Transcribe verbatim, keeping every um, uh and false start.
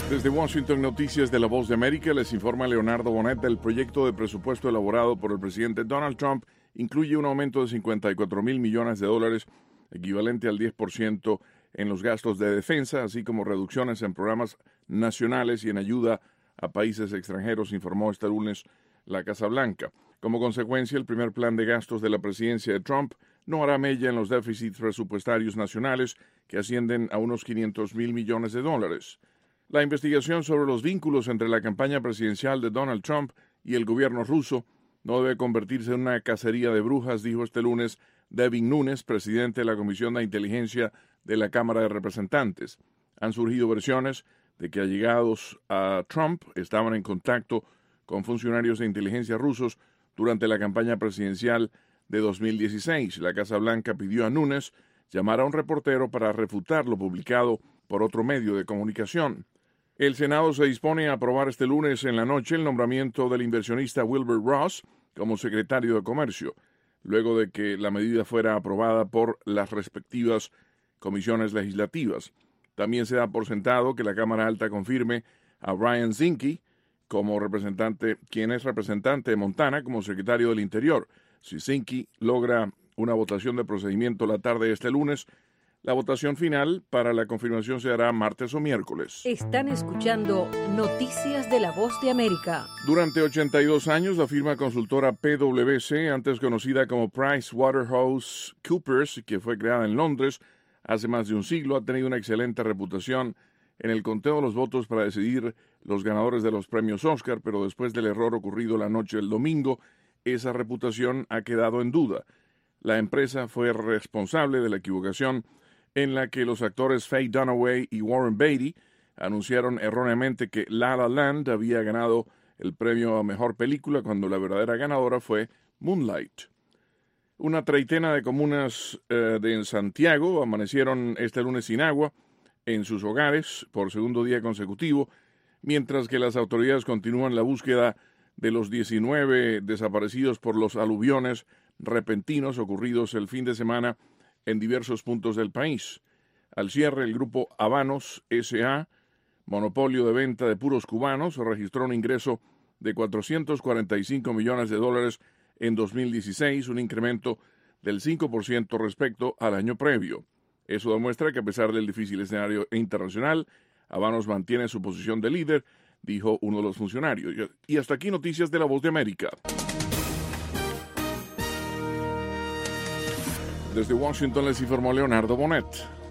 Desde Washington, Noticias de la Voz de América, les informa Leonardo Bonet. El proyecto de presupuesto elaborado por el presidente Donald Trump incluye un aumento de cincuenta y cuatro mil millones de dólares, equivalente al diez por ciento en los gastos de defensa, así como reducciones en programas nacionales y en ayuda a países extranjeros, informó este lunes la Casa Blanca. Como consecuencia, el primer plan de gastos de la presidencia de Trump no hará mella en los déficits presupuestarios nacionales, que ascienden a unos quinientos mil millones de dólares. La investigación sobre los vínculos entre la campaña presidencial de Donald Trump y el gobierno ruso no debe convertirse en una cacería de brujas, dijo este lunes Devin Nunes, presidente de la Comisión de Inteligencia de la Cámara de Representantes. Han surgido versiones de que allegados a Trump estaban en contacto con funcionarios de inteligencia rusos durante la campaña presidencial de dos mil dieciséis. La Casa Blanca pidió a Nunes llamar a un reportero para refutar lo publicado por otro medio de comunicación. El Senado se dispone a aprobar este lunes en la noche el nombramiento del inversionista Wilbur Ross como secretario de Comercio, luego de que la medida fuera aprobada por las respectivas comisiones legislativas. También se da por sentado que la Cámara Alta confirme a Ryan Zinke como representante, quien es representante de Montana, como secretario del Interior. Si Zinke logra una votación de procedimiento la tarde de este lunes, la votación final para la confirmación se hará martes o miércoles. Están escuchando Noticias de la Voz de América. Durante ochenta y dos años, la firma consultora P W C, antes conocida como PricewaterhouseCoopers, que fue creada en Londres hace más de un siglo, ha tenido una excelente reputación en el conteo de los votos para decidir los ganadores de los premios Oscar, pero después del error ocurrido la noche del domingo, esa reputación ha quedado en duda. La empresa fue responsable de la equivocación en la que los actores Faye Dunaway y Warren Beatty anunciaron erróneamente que La La Land había ganado el premio a Mejor Película cuando la verdadera ganadora fue Moonlight. Una treintena de comunas eh, de Santiago amanecieron este lunes sin agua en sus hogares por segundo día consecutivo, mientras que las autoridades continúan la búsqueda de los diecinueve desaparecidos por los aluviones repentinos ocurridos el fin de semana en diversos puntos del país. Al cierre, el grupo Habanos S A, monopolio de venta de puros cubanos, registró un ingreso de cuatrocientos cuarenta y cinco millones de dólares en dos mil dieciséis, un incremento del cinco por ciento respecto al año previo. Eso demuestra que a pesar del difícil escenario internacional, Habanos mantiene su posición de líder, dijo uno de los funcionarios. Y hasta aquí Noticias de la Voz de América. Desde Washington les informó Leonardo Bonet.